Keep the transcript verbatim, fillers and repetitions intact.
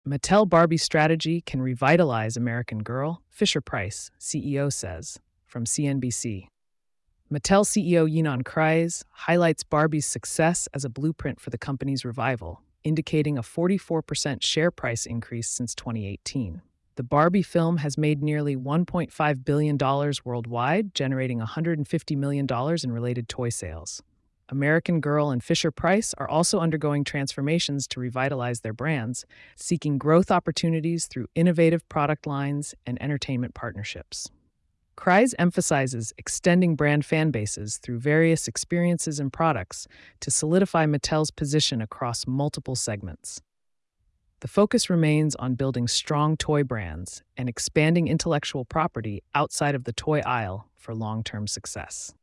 Mattel Barbie strategy can revitalize American Girl, Fisher-Price, C E O says, from C N B C. Mattel C E O Ynon Kreiz highlights Barbie's success as a blueprint for the company's revival, indicating a forty-four percent share price increase since twenty eighteen. The Barbie film has made nearly one point five billion dollars worldwide, generating one hundred fifty million dollars in related toy sales. American Girl and Fisher-Price are also undergoing transformations to revitalize their brands, seeking growth opportunities through innovative product lines and entertainment partnerships. Kreiz emphasizes extending brand fan bases through various experiences and products to solidify Mattel's position across multiple segments. The focus remains on building strong toy brands and expanding intellectual property outside of the toy aisle for long-term success.